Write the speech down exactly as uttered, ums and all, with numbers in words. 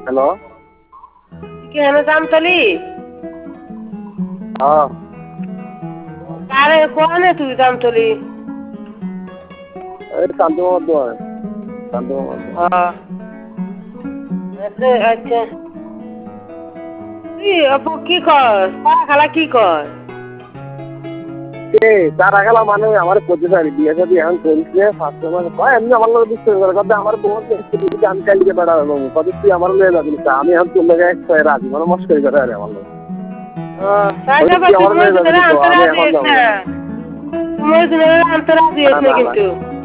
Hello কি হলো জামতলি? হ্যাঁ আরে কোনে তুই জামতলি? এই শান্ত মামার দোকানে শান্ত মামার দোকানে। হ্যাঁ আচ্ছা আচ্ছা তুই আপু কি কর তারা খালা কি কর? কে তারা খেলা মানে আমার করতে পারি বিয়ে সাথে এখন করিস ফার্স্ট মানে কয় এমনি আমার লোক বিশ্বাস করে কথা আমার বোন আমি কালকে বেড়া হবো কত তুই আমার মেয়ে যাবি আমি এখন তোর লোক এক রাজি মানে মস্করি করে আরে আমার লোক ও তাই তুই যাবার তুই আমার মেয়ে যাবি মজুরে তো আনতে আমি রাজি এখন হইস যাবো না না তুই মজুরে আনতে রাজি হইস না না না না কিন্তু